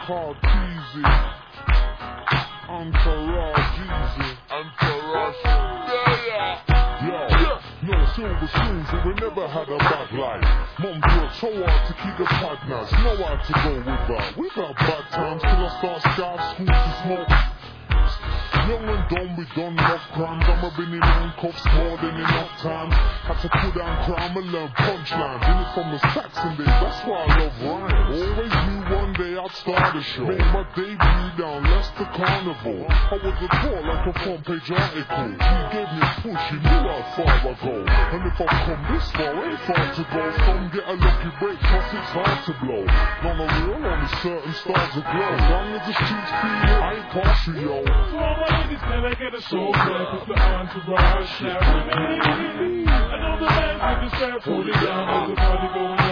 called Teasy. Entourage Easy. Entourage. Yo, no silver spoons, so we never had a bad life. Mom worked so hard to keep the partners. Nowhere to go without. We've had bad times till I start scarf school to smoke. Young and dumb, we done enough crimes. I've been in handcuffs more than enough times. Had to put down crime and learn punchlines. In it from the Saxon days, that's why I love rhymes. Always knew one day I'd start a show. Made my debut down Leicester Carnival. I was a tour like a front page article. He gave me a push, he knew how far I go. And if I come this far, ain't far to go. Some get a lucky break, cause it's hard to blow. None are real, only certain stars are glow. As long as the streets feel it, I ain't partial, yo. Niggas never get a soul clap with the entourage. Now, I know the man with the strap, hold it down, there's a party going on.